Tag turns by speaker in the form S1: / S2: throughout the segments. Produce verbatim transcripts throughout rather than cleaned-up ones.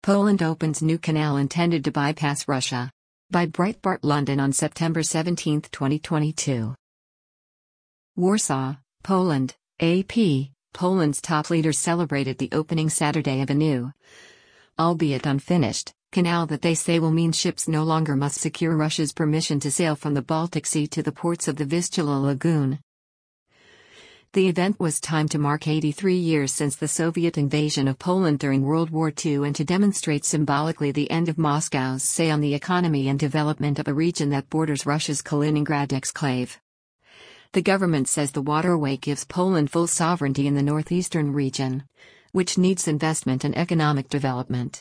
S1: Poland opens new canal intended to bypass Russia. By Breitbart London on September seventeenth, twenty twenty-two. Warsaw, Poland, A P. Poland's top leaders celebrated the opening Saturday of a new, albeit unfinished, canal that they say will mean ships no longer must secure Russia's permission to sail from the Baltic Sea to the ports of the Vistula Lagoon. The event was timed to mark eighty-three years since the Soviet invasion of Poland during World War Two and to demonstrate symbolically the end of Moscow's say on the economy and development of a region that borders Russia's Kaliningrad exclave. The government says the waterway gives Poland full sovereignty in the northeastern region, which needs investment and economic development.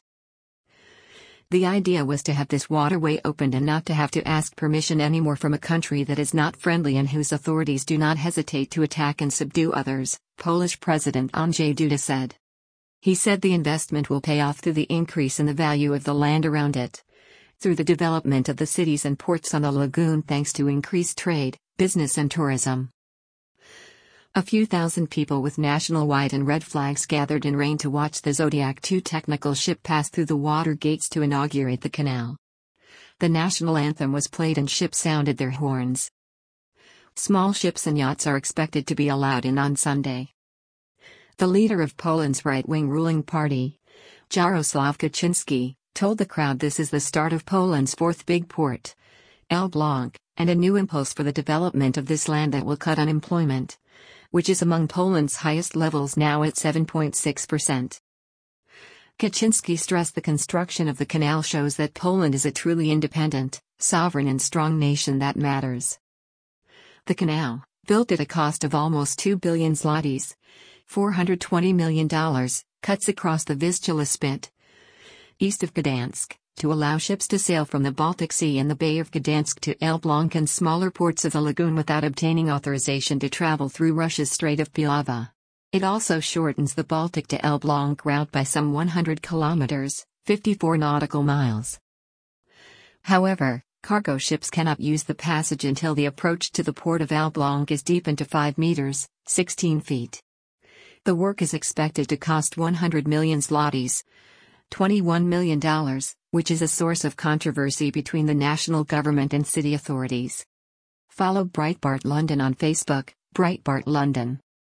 S1: The idea was to have this waterway opened and not to have to ask permission anymore from a country that is not friendly and whose authorities do not hesitate to attack and subdue others, Polish President Andrzej Duda said. He said the investment will pay off through the increase in the value of the land around it, through the development of the cities and ports on the lagoon thanks to increased trade, business and tourism. A few thousand people with national white and red flags gathered in rain to watch the Zodiac two technical ship pass through the water gates to inaugurate the canal. The national anthem was played and ships sounded their horns. Small ships and yachts are expected to be allowed in on Sunday. The leader of Poland's right-wing ruling party, Jarosław Kaczynski, told the crowd this is the start of Poland's fourth big port, Elbląg, and a new impulse for the development of this land that will cut unemployment, which is among Poland's highest levels now at seven point six percent. Kaczynski stressed the construction of the canal shows that Poland is a truly independent, sovereign and strong nation that matters. The canal, built at a cost of almost two billion zlotys, four hundred twenty million dollars, cuts across the Vistula Spit, east of Gdansk, to allow ships to sail from the Baltic Sea and the Bay of Gdansk to Elbląg and smaller ports of the lagoon without obtaining authorization to travel through Russia's Strait of Piave. It also shortens the Baltic to Elbląg route by some one hundred kilometers, fifty-four nautical miles. However, cargo ships cannot use the passage until the approach to the port of Elbląg is deepened to five meters, sixteen feet. The work is expected to cost one hundred million zlotys, twenty-one million dollars, which is a source of controversy between the national government and city authorities. Follow Breitbart London on Facebook, Breitbart London.